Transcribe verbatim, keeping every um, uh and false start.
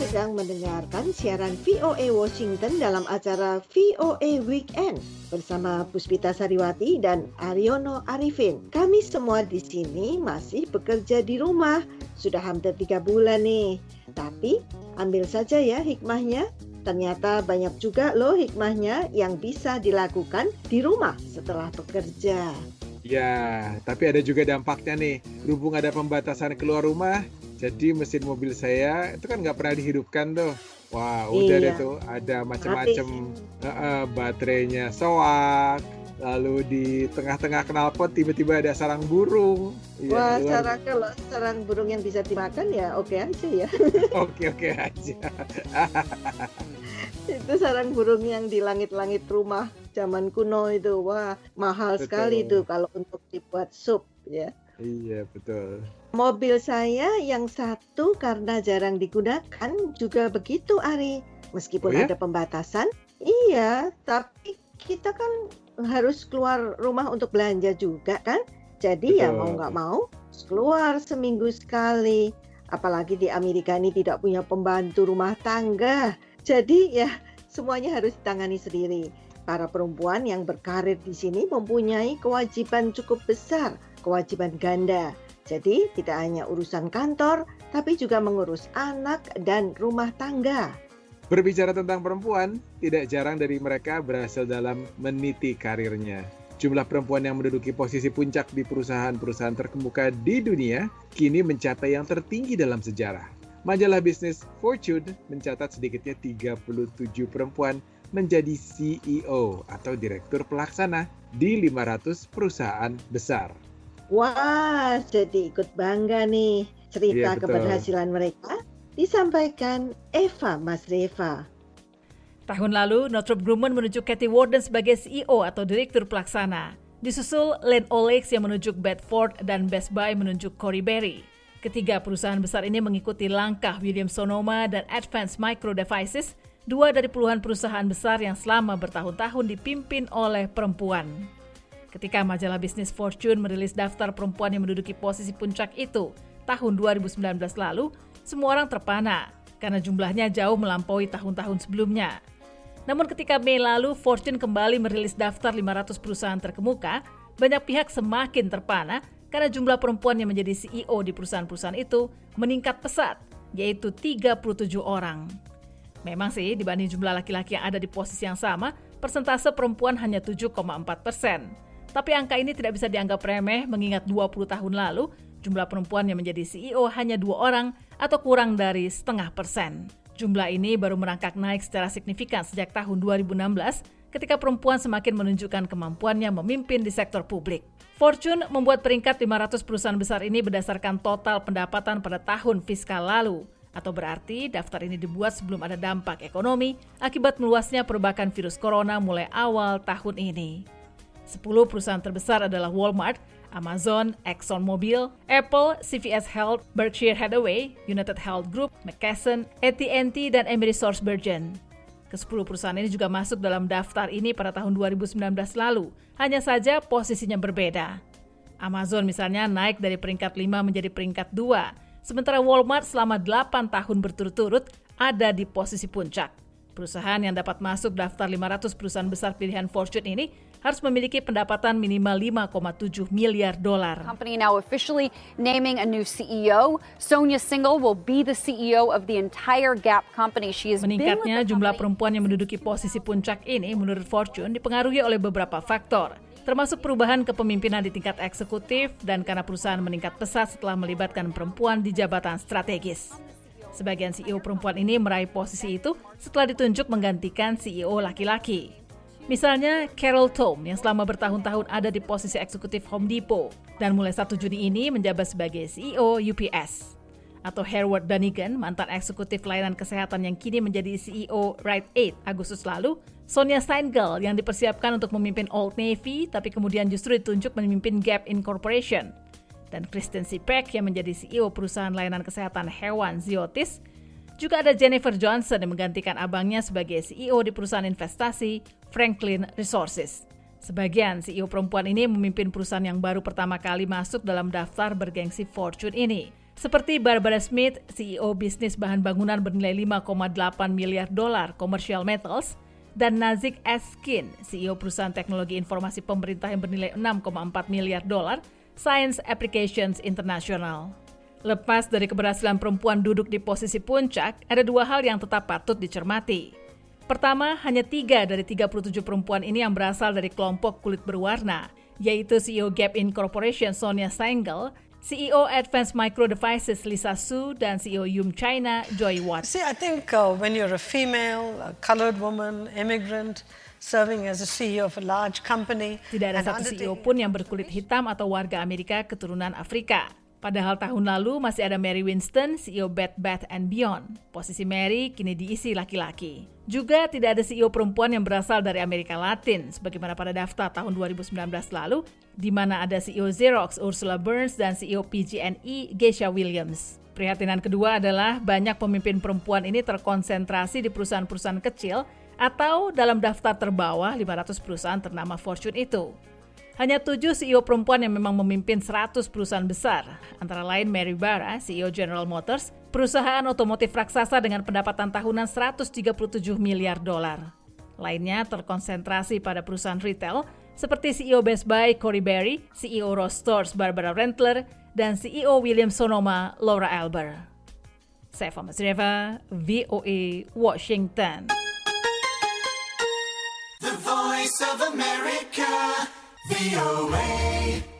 sedang mendengarkan siaran V O A Washington dalam acara V O A Weekend bersama Puspita Sariwati dan Aryono Arifin. Kami semua di sini masih bekerja di rumah, sudah hampir tiga bulan nih. Tapi ambil saja ya hikmahnya. Ternyata banyak juga loh hikmahnya yang bisa dilakukan di rumah setelah bekerja. Ya, tapi ada juga dampaknya nih. Berhubung ada pembatasan keluar rumah, jadi mesin mobil saya itu kan nggak pernah dihidupkan tuh. Wah, udah Iya. deh tuh ada macam-macam uh, uh, baterainya soak, lalu di tengah-tengah knalpot tiba-tiba ada sarang burung. Iya, Wah, luar- sarang kalau sarang burung yang bisa dimakan ya oke aja ya. Oke-oke aja. Itu sarang burung yang di langit-langit rumah zaman kuno itu. Wah, mahal Betul. sekali itu kalau untuk dibuat sup ya. Iya, betul. Mobil saya yang satu karena jarang digunakan juga begitu, Ari. Meskipun Oh ya? ada pembatasan, iya, tapi kita kan harus keluar rumah untuk belanja juga kan. Jadi ya Betul. mau nggak mau harus keluar seminggu sekali. Apalagi di Amerika ini tidak punya pembantu rumah tangga. Jadi ya semuanya harus ditangani sendiri. Para perempuan yang berkarir di sini mempunyai kewajiban cukup besar, kewajiban ganda. Jadi tidak hanya urusan kantor, tapi juga mengurus anak dan rumah tangga. Berbicara tentang perempuan, tidak jarang dari mereka berhasil dalam meniti karirnya. Jumlah perempuan yang menduduki posisi puncak di perusahaan-perusahaan terkemuka di dunia kini mencapai yang tertinggi dalam sejarah. Majalah bisnis Fortune mencatat sedikitnya tiga puluh tujuh perempuan menjadi C E O atau direktur pelaksana di lima ratus perusahaan besar. Wah, jadi ikut bangga nih. Cerita Iya, betul. keberhasilan mereka disampaikan Eva Masreva. Tahun lalu, Northrop Grumman menunjuk Kathy Warden sebagai C E O atau Direktur Pelaksana. Disusul Lane Olex yang menunjuk Bedford dan Best Buy menunjuk Corey Berry. Ketiga perusahaan besar ini mengikuti langkah Williams Sonoma dan Advanced Micro Devices, dua dari puluhan perusahaan besar yang selama bertahun-tahun dipimpin oleh perempuan. Ketika majalah bisnis Fortune merilis daftar perempuan yang menduduki posisi puncak itu tahun dua ribu sembilan belas lalu, semua orang terpana karena jumlahnya jauh melampaui tahun-tahun sebelumnya. Namun ketika Mei lalu Fortune kembali merilis daftar lima ratus perusahaan terkemuka, banyak pihak semakin terpana karena jumlah perempuan yang menjadi C E O di perusahaan-perusahaan itu meningkat pesat, yaitu tiga puluh tujuh orang. Memang sih dibanding jumlah laki-laki yang ada di posisi yang sama, persentase perempuan hanya tujuh koma empat persen. Tapi angka ini tidak bisa dianggap remeh mengingat dua puluh tahun lalu jumlah perempuan yang menjadi C E O hanya dua orang atau kurang dari setengah persen. Jumlah ini baru merangkak naik secara signifikan sejak tahun dua ribu enam belas ketika perempuan semakin menunjukkan kemampuannya memimpin di sektor publik. Fortune membuat peringkat lima ratus perusahaan besar ini berdasarkan total pendapatan pada tahun fiskal lalu. Atau berarti daftar ini dibuat sebelum ada dampak ekonomi akibat meluasnya perbakan virus corona mulai awal tahun ini. Sepuluh perusahaan terbesar adalah Walmart, Amazon, ExxonMobil, Apple, C V S Health, Berkshire Hathaway, United Health Group, McKesson, A T and T, dan AmerisourceBergen. Kesepuluh perusahaan ini juga masuk dalam daftar ini pada tahun dua ribu sembilan belas lalu, hanya saja posisinya berbeda. Amazon misalnya naik dari peringkat lima menjadi peringkat dua, sementara Walmart selama delapan tahun berturut-turut ada di posisi puncak. Perusahaan yang dapat masuk daftar lima ratus perusahaan besar pilihan Fortune ini harus memiliki pendapatan minimal lima koma tujuh miliar dolar. Company now officially naming a new C E O. Sonia Singhal will be the C E O of the entire Gap company. She has been with Meningkatnya the jumlah company. perempuan yang menduduki posisi puncak ini menurut Fortune dipengaruhi oleh beberapa faktor, termasuk perubahan kepemimpinan di tingkat eksekutif dan karena perusahaan meningkat pesat setelah melibatkan perempuan di jabatan strategis. Sebagian C E O perempuan ini meraih posisi itu setelah ditunjuk menggantikan C E O laki-laki. Misalnya Carol Tom yang selama bertahun-tahun ada di posisi eksekutif Home Depot dan mulai satu Juni ini menjabat sebagai C E O U P S. Atau Harewood Dunigan, mantan eksekutif layanan kesehatan yang kini menjadi C E O Rite Aid Agustus lalu. Sonia Steingal yang dipersiapkan untuk memimpin Old Navy tapi kemudian justru ditunjuk memimpin Gap Incorporation. Dan Kristen Sipek yang menjadi C E O perusahaan layanan kesehatan hewan Ziotis. Juga ada Jennifer Johnson yang menggantikan abangnya sebagai C E O di perusahaan investasi Franklin Resources. Sebagian C E O perempuan ini memimpin perusahaan yang baru pertama kali masuk dalam daftar bergengsi Fortune ini, Seperti Barbara Smith, C E O bisnis bahan bangunan bernilai lima koma delapan miliar dolar Commercial Metals, dan Nazik Eskin, C E O perusahaan teknologi informasi pemerintah yang bernilai enam koma empat miliar dolar Science Applications International. Lepas dari keberhasilan perempuan duduk di posisi puncak, ada dua hal yang tetap patut dicermati. Pertama, hanya tiga dari tiga puluh tujuh perempuan ini yang berasal dari kelompok kulit berwarna, yaitu C E O Gap Incorporation Sonia Stengel, C E O Advanced Micro Devices Lisa Su, dan C E O Yum China Joy Watt. See, I think uh, when you're a female, a colored woman, immigrant, serving as a C E O of a large company. Tidak ada satu C E O pun yang berkulit hitam atau warga Amerika keturunan Afrika. Padahal tahun lalu masih ada Mary Winston, C E O Bed Bath and Beyond. Posisi Mary kini diisi laki-lagi. Juga tidak ada C E O perempuan yang berasal dari Amerika Latin, sebagaimana pada daftar tahun dua ribu sembilan belas lalu, di mana ada C E O Xerox Ursula Burns dan C E O P G and E Geisha Williams. Prihatinan kedua adalah banyak pemimpin perempuan ini terkonsentrasi di perusahaan-perusahaan kecil atau dalam daftar terbawah lima ratus perusahaan ternama Fortune itu. Hanya tujuh C E O perempuan yang memang memimpin seratus perusahaan besar, antara lain Mary Barra, C E O General Motors, perusahaan otomotif raksasa dengan pendapatan tahunan seratus tiga puluh tujuh miliar dolar. Lainnya terkonsentrasi pada perusahaan retail, seperti C E O Best Buy Cory Berry, C E O Ross Stores Barbara Rentler, dan C E O Williams Sonoma Laura Alber. Saya Fama Sreva, V O A, Washington. The Voice of America, V O A.